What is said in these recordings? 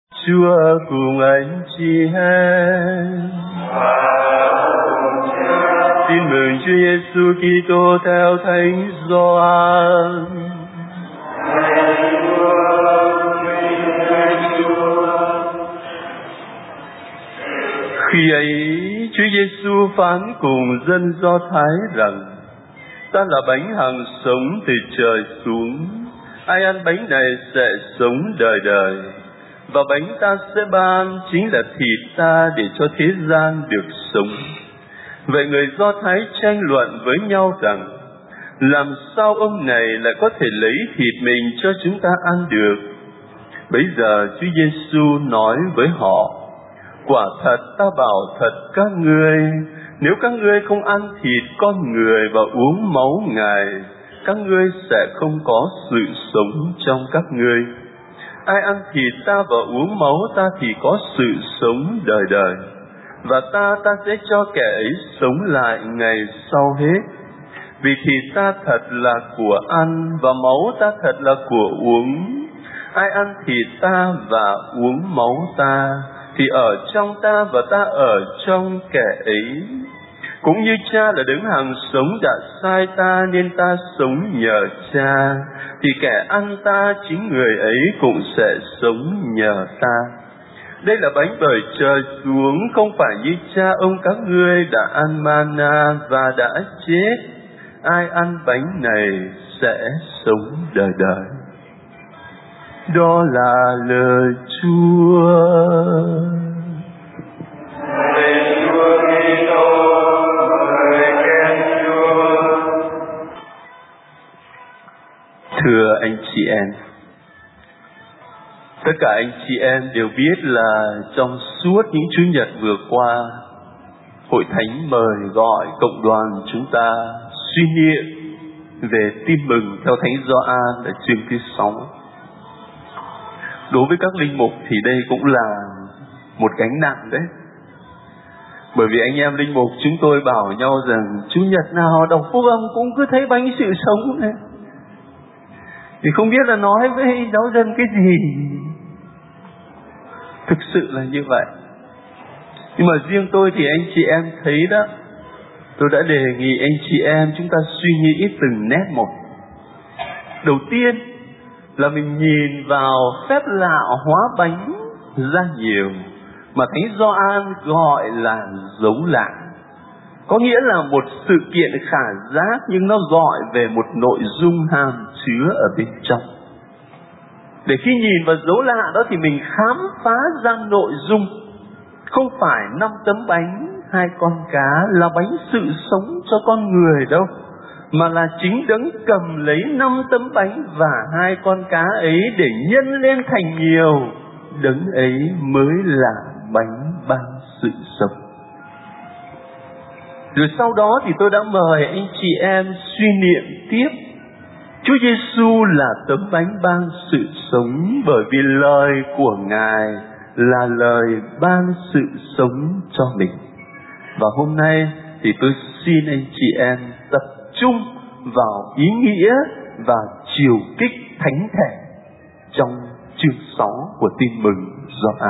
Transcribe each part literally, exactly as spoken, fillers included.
Chúa cùng anh chị em. Tin mừng Chúa Giêsu Kitô theo Thánh Gioan. Khi ấy, Chúa Giêsu phán cùng dân Do Thái rằng: Ta là bánh hằng sống từ trời xuống. Ai ăn bánh này sẽ sống đời đời. Và bánh ta sẽ ban chính là thịt ta để cho thế gian được sống. Vậy người Do Thái tranh luận với nhau rằng: Làm sao ông này lại có thể lấy thịt mình cho chúng ta ăn được? Bấy giờ Chúa Giêsu nói với họ: Quả thật ta bảo thật các ngươi, nếu các ngươi không ăn thịt con người và uống máu Ngài, các ngươi sẽ không có sự sống trong các ngươi. Ai ăn thịt ta và uống máu ta thì có sự sống đời đời, và ta ta sẽ cho kẻ ấy sống lại ngày sau hết. Vì thịt ta thật là của ăn và máu ta thật là của uống. Ai ăn thịt ta và uống máu ta thì ở trong ta và ta ở trong kẻ ấy. Cũng như Cha là đấng hằng sống đã sai ta nên ta sống nhờ Cha, thì kẻ ăn ta chính người ấy cũng sẽ sống nhờ ta. Đây là bánh bởi trời xuống, không phải như cha ông các ngươi đã ăn mana và đã chết. Ai ăn bánh này sẽ sống đời đời. Đó là lời Chúa. Thưa anh chị em, tất cả anh chị em đều biết là trong suốt những Chủ nhật vừa qua, Hội Thánh mời gọi cộng đoàn chúng ta suy niệm về tin mừng theo Thánh Gioan ở chương thứ sáu. Đối với các linh mục thì đây cũng là một gánh nặng đấy. Bởi vì anh em linh mục chúng tôi bảo nhau rằng Chủ nhật nào đọc phúc âm cũng cứ thấy bánh sự sống này. Thì không biết là nói với giáo dân cái gì. Thực sự là như vậy. Nhưng mà riêng tôi thì anh chị em thấy đó, tôi đã đề nghị anh chị em chúng ta suy nghĩ từng nét một. Đầu tiên là mình nhìn vào phép lạ hóa bánh ra nhiều mà Thánh Gioan gọi là dấu lạ. Có nghĩa là một sự kiện khả giác nhưng nó gọi về một nội dung hàm chứa ở bên trong. Để khi nhìn vào dấu lạ đó thì mình khám phá ra nội dung. Không phải năm tấm bánh, hai con cá là bánh sự sống cho con người đâu, mà là chính đấng cầm lấy năm tấm bánh và hai con cá ấy để nhân lên thành nhiều. Đấng ấy mới là bánh ban sự sống. Rồi sau đó thì tôi đã mời anh chị em suy niệm tiếp. Chúa Giêsu là tấm bánh ban sự sống, bởi vì lời của Ngài là lời ban sự sống cho mình. Và hôm nay thì tôi xin anh chị em tập trung vào ý nghĩa và chiều kích thánh thể trong chương sáu của tin mừng Gioan.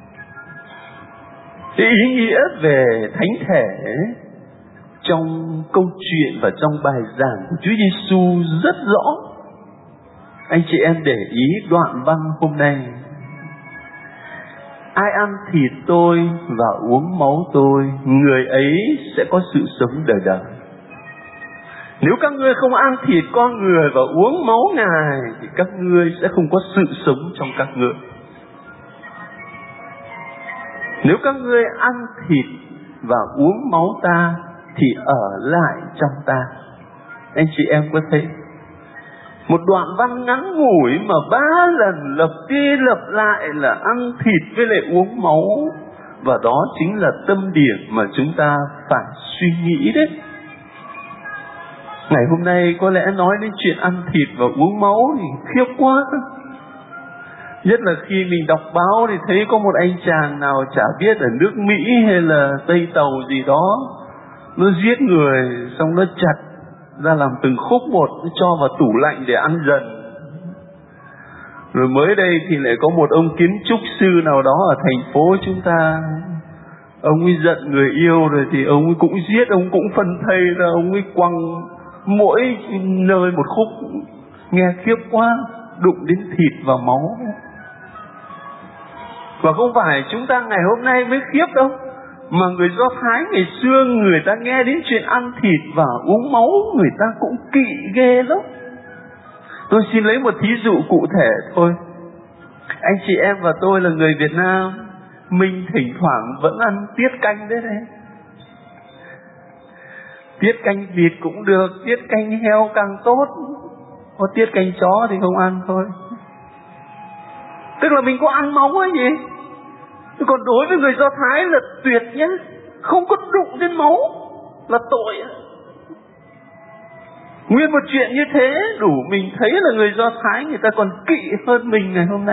Cái ý nghĩa về thánh thể trong câu chuyện và trong bài giảng của Chúa Giêsu rất rõ. Anh chị em để ý đoạn văn hôm nay: Ai ăn thịt tôi và uống máu tôi, người ấy sẽ có sự sống đời đời. Nếu các ngươi không ăn thịt con người và uống máu Ngài thì các ngươi sẽ không có sự sống trong các ngươi. Nếu các ngươi ăn thịt và uống máu ta thì ở lại trong ta. Anh chị em có thấy một đoạn văn ngắn ngủi mà ba lần lặp đi lặp lại là ăn thịt với lại uống máu. Và đó chính là tâm điểm mà chúng ta phải suy nghĩ đấy. Ngày hôm nay có lẽ nói đến chuyện ăn thịt và uống máu thì khiếp quá. Nhất là khi mình đọc báo thì thấy có một anh chàng nào chả biết ở nước Mỹ hay là Tây Tàu gì đó, nó giết người xong nó chặt ra làm từng khúc một, nó cho vào tủ lạnh để ăn dần. Rồi mới đây thì lại có một ông kiến trúc sư nào đó ở thành phố chúng ta, ông ấy giận người yêu rồi thì ông ấy cũng giết, ông cũng phân thây ra, ông ấy quăng mỗi nơi một khúc. Nghe khiếp quá, đụng đến thịt và máu. Và không phải chúng ta ngày hôm nay mới khiếp đâu, mà người Do Thái ngày xưa người ta nghe đến chuyện ăn thịt và uống máu, người ta cũng kỵ ghê lắm. Tôi xin lấy một thí dụ cụ thể thôi. Anh chị em và tôi là người Việt Nam, mình thỉnh thoảng vẫn ăn tiết canh đấy đấy. Tiết canh vịt cũng được, tiết canh heo càng tốt. Có tiết canh chó thì không ăn thôi. Tức là mình có ăn máu ấy gì. Còn đối với người Do Thái là tuyệt nhé, không có đụng đến máu là tội. Nguyên một chuyện như thế đủ mình thấy là người Do Thái người ta còn kỵ hơn mình ngày hôm nay.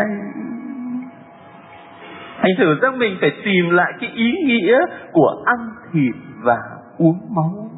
Thành thử ra mình phải tìm lại cái ý nghĩa của ăn thịt và uống máu.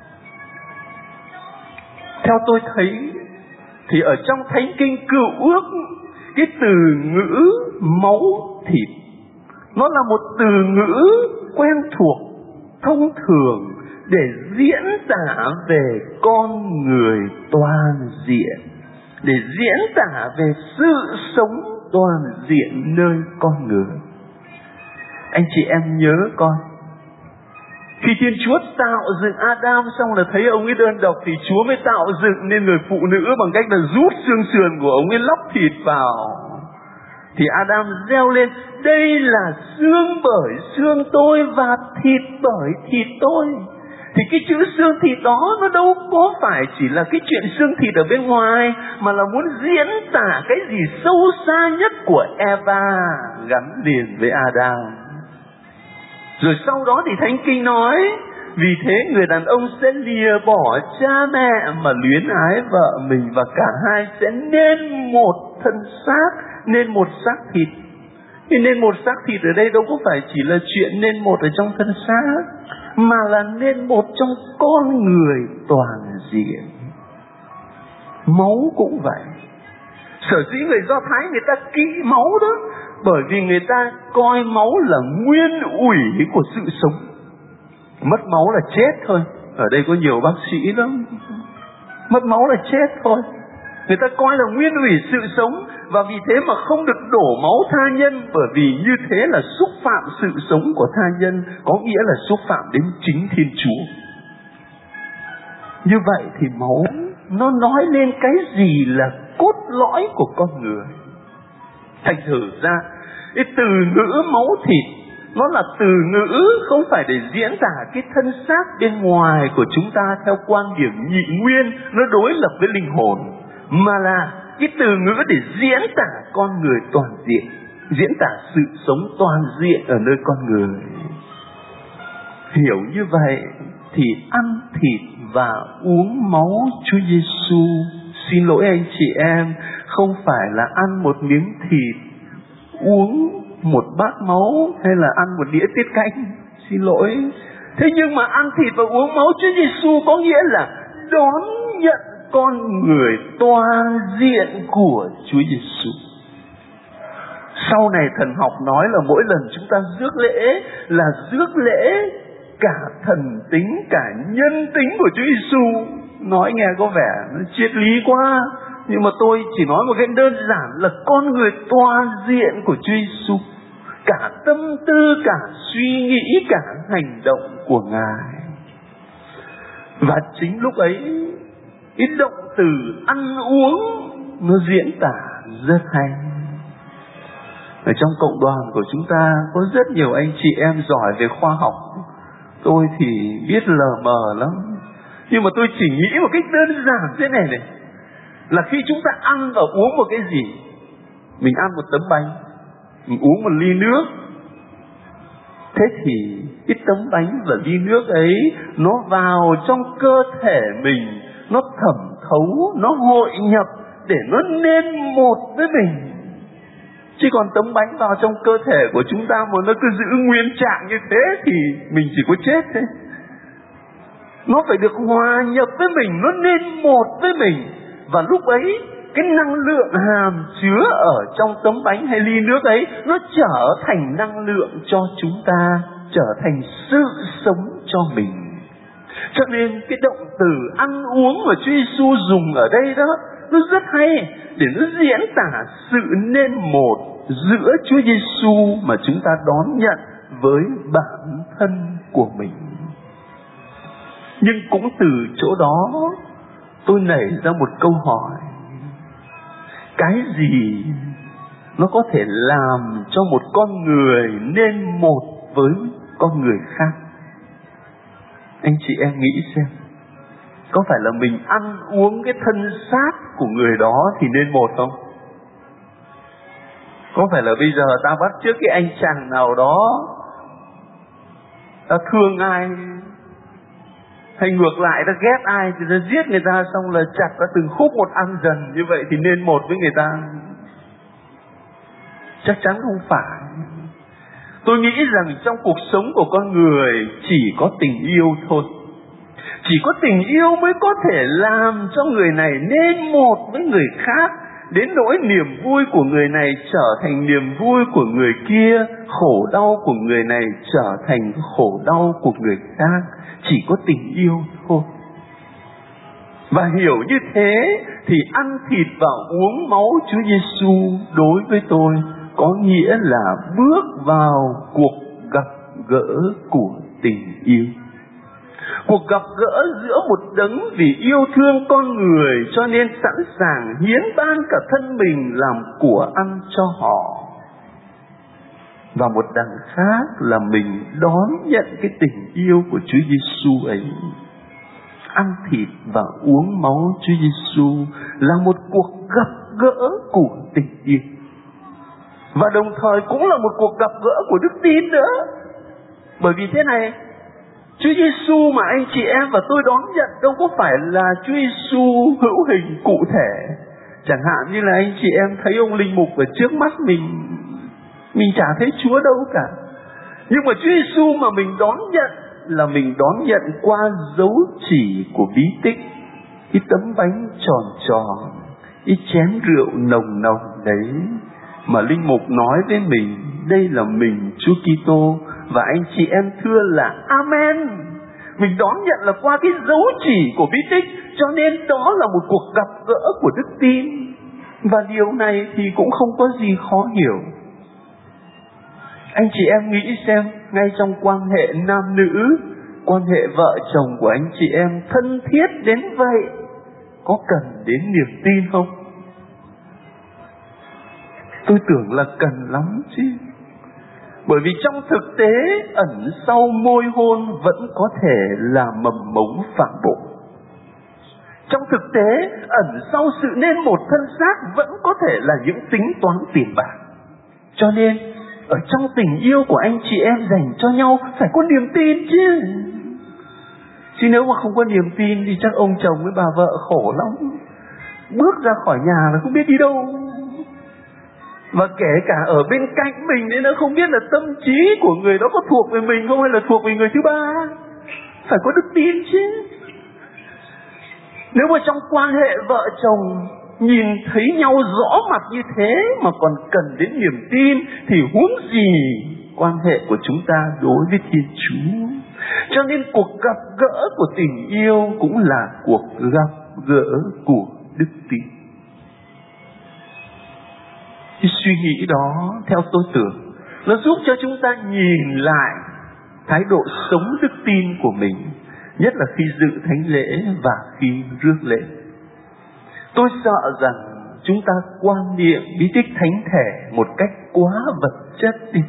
Theo tôi thấy thì ở trong Thánh Kinh Cựu Ước, cái từ ngữ máu thịt nó là một từ ngữ quen thuộc, thông thường để diễn tả về con người toàn diện, để diễn tả về sự sống toàn diện nơi con người. Anh chị em nhớ coi, khi Thiên Chúa tạo dựng Adam xong là thấy ông ấy đơn độc, thì Chúa mới tạo dựng nên người phụ nữ bằng cách là rút xương sườn của ông ấy, lóc thịt vào. Thì Adam reo lên, đây là xương bởi xương tôi và thịt bởi thịt tôi. Thì cái chữ xương thịt đó nó đâu có phải chỉ là cái chuyện xương thịt ở bên ngoài, mà là muốn diễn tả cái gì sâu xa nhất của Eva gắn liền với Adam. Rồi sau đó thì Thánh Kinh nói, vì thế người đàn ông sẽ lìa bỏ cha mẹ mà luyến ái vợ mình, và cả hai sẽ nên một thân xác, nên một xác thịt. Thì nên một xác thịt ở đây đâu có phải chỉ là chuyện nên một ở trong thân xác, mà là nên một trong con người toàn diện. Máu cũng vậy. Sở dĩ người Do Thái người ta kỵ máu đó, bởi vì người ta coi máu là nguyên ủy của sự sống. Mất máu là chết thôi. Ở đây có nhiều bác sĩ lắm. Mất máu là chết thôi. Người ta coi là nguyên ủy sự sống, và vì thế mà không được đổ máu tha nhân, bởi vì như thế là xúc phạm sự sống của tha nhân, có nghĩa là xúc phạm đến chính Thiên Chúa. Như vậy thì máu nó nói lên cái gì là cốt lõi của con người. Thành thử ra cái từ ngữ máu thịt nó là từ ngữ không phải để diễn tả cái thân xác bên ngoài của chúng ta theo quan điểm nhị nguyên, nó đối lập với linh hồn, mà là cái từ ngữ để diễn tả con người toàn diện, diễn tả sự sống toàn diện ở nơi con người. Hiểu như vậy thì ăn thịt và uống máu Chúa Giêsu, xin lỗi anh chị em, không phải là ăn một miếng thịt, uống một bát máu, hay là ăn một đĩa tiết canh. Xin lỗi. Thế nhưng mà ăn thịt và uống máu Chúa Giêsu có nghĩa là đón nhận con người toàn diện của Chúa Giêsu. Sau này thần học nói là mỗi lần chúng ta rước lễ là rước lễ cả thần tính, cả nhân tính của Chúa Giêsu. Nói nghe có vẻ nó triết lý quá, nhưng mà tôi chỉ nói một cách đơn giản là con người toàn diện của Chúa Giêsu, cả tâm tư, cả suy nghĩ, cả hành động của Ngài. Và chính lúc ấy, cái động từ ăn uống nó diễn tả rất hay. Ở trong cộng đoàn của chúng ta có rất nhiều anh chị em giỏi về khoa học. Tôi thì biết lờ mờ lắm, nhưng mà tôi chỉ nghĩ một cách đơn giản thế này này, là khi chúng ta ăn và uống một cái gì, mình ăn một tấm bánh, mình uống một ly nước, thế thì cái tấm bánh và ly nước ấy nó vào trong cơ thể mình, nó thẩm thấu, nó hội nhập để nó nên một với mình. Chứ còn tấm bánh vào trong cơ thể của chúng ta mà nó cứ giữ nguyên trạng như thế thì mình chỉ có chết thế. Nó phải được hòa nhập với mình, nó nên một với mình. Và lúc ấy cái năng lượng hàm chứa ở trong tấm bánh hay ly nước ấy, nó trở thành năng lượng cho chúng ta, trở thành sự sống cho mình. Cho nên cái động từ ăn uống mà Chúa Giêsu dùng ở đây đó, nó rất hay để nó diễn tả sự nên một giữa Chúa Giêsu mà chúng ta đón nhận với bản thân của mình. Nhưng cũng từ chỗ đó tôi nảy ra một câu hỏi: cái gì nó có thể làm cho một con người nên một với con người khác? Anh chị em nghĩ xem, có phải là mình ăn uống cái thân xác của người đó thì nên một không? Có phải là bây giờ ta bắt chước cái anh chàng nào đó, ta thương ai, hay ngược lại ta ghét ai thì ta giết người ta, xong là chặt ra từng khúc một ăn dần, như vậy thì nên một với người ta? Chắc chắn không phải. Tôi nghĩ rằng trong cuộc sống của con người chỉ có tình yêu thôi. Chỉ có tình yêu mới có thể làm cho người này nên một với người khác, đến nỗi niềm vui của người này trở thành niềm vui của người kia, khổ đau của người này trở thành khổ đau của người khác. Chỉ có tình yêu thôi. Và hiểu như thế thì ăn thịt và uống máu Chúa Giêsu đối với tôi có nghĩa là bước vào cuộc gặp gỡ của tình yêu. Cuộc gặp gỡ giữa một đấng vì yêu thương con người cho nên sẵn sàng hiến ban cả thân mình làm của ăn cho họ. Và một đằng khác là mình đón nhận cái tình yêu của Chúa Giêsu ấy. Ăn thịt và uống máu Chúa Giêsu là một cuộc gặp gỡ của tình yêu. Và đồng thời cũng là một cuộc gặp gỡ của đức tin nữa. Bởi vì thế này, Chúa Giêsu mà anh chị em và tôi đón nhận đâu có phải là Chúa Giêsu hữu hình cụ thể. Chẳng hạn như là anh chị em thấy ông linh mục ở trước mắt mình, mình chả thấy Chúa đâu cả. Nhưng mà Chúa Giêsu mà mình đón nhận là mình đón nhận qua dấu chỉ của bí tích. Cái tấm bánh tròn tròn, cái chén rượu nồng nồng đấy, mà linh mục nói với mình, đây là mình Chúa Kitô. Và anh chị em thưa là Amen. Mình đón nhận là qua cái dấu chỉ của bí tích, cho nên đó là một cuộc gặp gỡ của đức tin. Và điều này thì cũng không có gì khó hiểu. Anh chị em nghĩ xem, ngay trong quan hệ nam nữ, quan hệ vợ chồng của anh chị em thân thiết đến vậy, có cần đến niềm tin không? Tôi tưởng là cần lắm chứ. Bởi vì trong thực tế, ẩn sau môi hôn vẫn có thể là mầm mống phản bội. Trong thực tế, ẩn sau sự nên một thân xác vẫn có thể là những tính toán tiền bạc. Cho nên, ở trong tình yêu của anh chị em dành cho nhau phải có niềm tin chứ. Chứ nếu mà không có niềm tin thì chắc ông chồng với bà vợ khổ lắm. Bước ra khỏi nhà là không biết đi đâu. Và kể cả ở bên cạnh mình nên nó không biết là tâm trí của người đó có thuộc về mình không hay là thuộc về người thứ ba. Phải có đức tin chứ. Nếu mà trong quan hệ vợ chồng nhìn thấy nhau rõ mặt như thế mà còn cần đến niềm tin thì huống gì quan hệ của chúng ta đối với Thiên Chúa. Cho nên cuộc gặp gỡ của tình yêu cũng là cuộc gặp gỡ của đức tin. Cái suy nghĩ đó theo tôi tưởng nó giúp cho chúng ta nhìn lại thái độ sống đức tin của mình, nhất là khi dự thánh lễ và khi rước lễ. Tôi sợ rằng chúng ta quan niệm bí tích thánh thể một cách quá vật chất đi.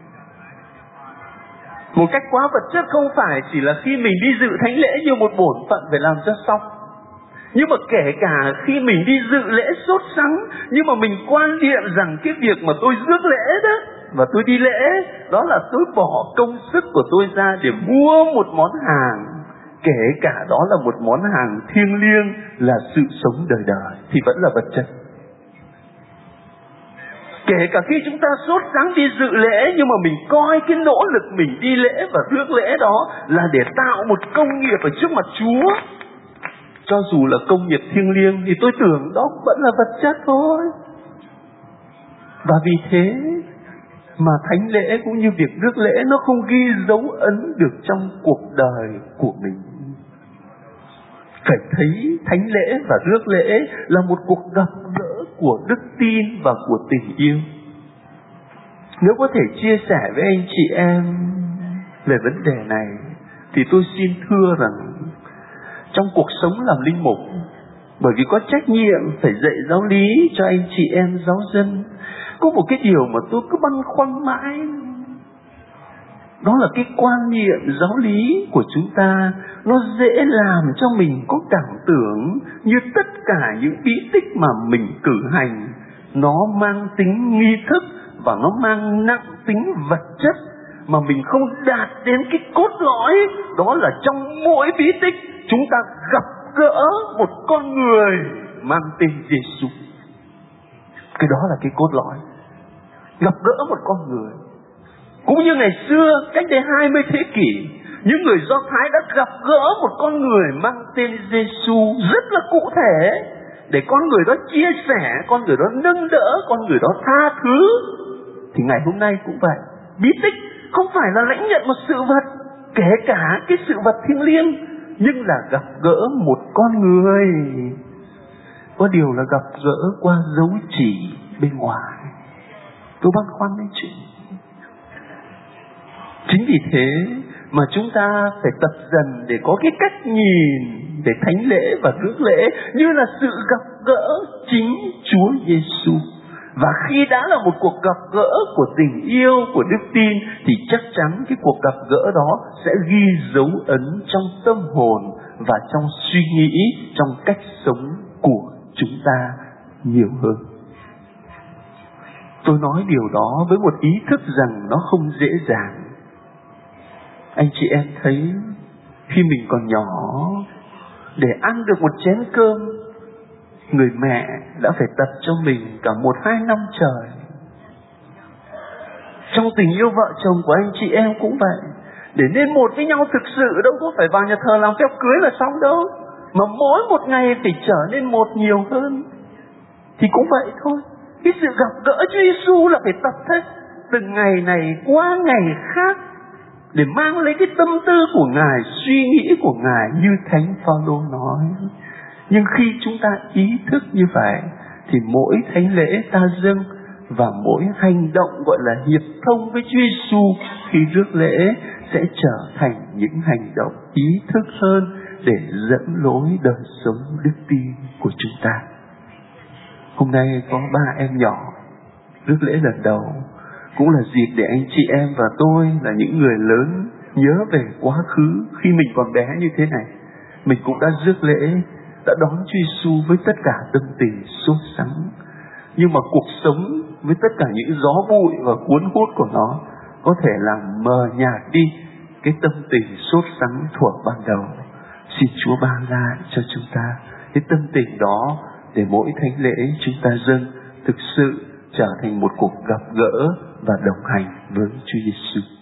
Một cách quá vật chất không phải chỉ là khi mình đi dự thánh lễ như một bổn phận phải làm cho xong. Nhưng mà kể cả khi mình đi dự lễ sốt sắng, nhưng mà mình quan niệm rằng cái việc mà tôi rước lễ đó, và tôi đi lễ, đó là tôi bỏ công sức của tôi ra để mua một món hàng. Kể cả đó là một món hàng thiêng liêng, là sự sống đời đời, thì vẫn là vật chất. Kể cả khi chúng ta sốt sắng đi dự lễ, nhưng mà mình coi cái nỗ lực mình đi lễ và rước lễ đó là để tạo một công nghiệp ở trước mặt Chúa, cho dù là công nghiệp thiêng liêng thì tôi tưởng đó vẫn là vật chất thôi. Và vì thế mà thánh lễ cũng như việc rước lễ nó không ghi dấu ấn được trong cuộc đời của mình. Phải thấy thánh lễ và rước lễ là một cuộc gặp gỡ của đức tin và của tình yêu. Nếu có thể chia sẻ với anh chị em về vấn đề này thì tôi xin thưa rằng trong cuộc sống làm linh mục, bởi vì có trách nhiệm phải dạy giáo lý cho anh chị em giáo dân, có một cái điều mà tôi cứ băn khoăn mãi. Đó là cái quan niệm giáo lý của chúng ta nó dễ làm cho mình có cảm tưởng như tất cả những bí tích mà mình cử hành nó mang tính nghi thức và nó mang nặng tính vật chất, mà mình không đạt đến cái cốt lõi. Đó là trong mỗi bí tích chúng ta gặp gỡ một con người mang tên Giêsu. Cái đó là cái cốt lõi, gặp gỡ một con người. Cũng như ngày xưa cách đây hai mươi thế kỷ, những người Do Thái đã gặp gỡ một con người mang tên Giêsu rất là cụ thể, để con người đó chia sẻ, con người đó nâng đỡ, con người đó tha thứ. Thì ngày hôm nay cũng vậy, bí tích không phải là lãnh nhận một sự vật, kể cả cái sự vật thiêng liêng, nhưng là gặp gỡ một con người. Có điều là gặp gỡ qua dấu chỉ bên ngoài. Tôi băn khoăn đấy chị. Chính vì thế mà chúng ta phải tập dần để có cái cách nhìn về thánh lễ và rước lễ như là sự gặp gỡ chính Chúa Giêsu. Và khi đã là một cuộc gặp gỡ của tình yêu, của đức tin, thì chắc chắn cái cuộc gặp gỡ đó sẽ ghi dấu ấn trong tâm hồn và trong suy nghĩ, trong cách sống của chúng ta nhiều hơn. Tôi nói điều đó với một ý thức rằng nó không dễ dàng. Anh chị em thấy khi mình còn nhỏ, để ăn được một chén cơm, người mẹ đã phải tập cho mình cả một hai năm trời. Trong tình yêu vợ chồng của anh chị em cũng vậy. Để nên một với nhau thực sự đâu có phải vào nhà thờ làm phép cưới là xong đâu, mà mỗi một ngày phải trở nên một nhiều hơn. Thì cũng vậy thôi, cái sự gặp gỡ Chúa Giêsu là phải tập thế, từng ngày này qua ngày khác, để mang lấy cái tâm tư của Ngài, suy nghĩ của Ngài như Thánh Phaolô nói. Nhưng khi chúng ta ý thức như vậy, thì mỗi thánh lễ ta dâng và mỗi hành động gọi là hiệp thông với Chúa Giêsu khi rước lễ sẽ trở thành những hành động ý thức hơn để dẫn lối đời sống đức tin của chúng ta. Hôm nay có ba em nhỏ rước lễ lần đầu, cũng là dịp để anh chị em và tôi là những người lớn nhớ về quá khứ khi mình còn bé như thế này. Mình cũng đã rước lễ, đã đón Chúa Giêsu với tất cả tâm tình sốt sắng. Nhưng mà cuộc sống với tất cả những gió bụi và cuốn hút của nó có thể làm mờ nhạt đi cái tâm tình sốt sắng thuở ban đầu. Xin Chúa ban lại cho chúng ta cái tâm tình đó, để mỗi thánh lễ chúng ta dâng thực sự trở thành một cuộc gặp gỡ và đồng hành với Chúa Giêsu.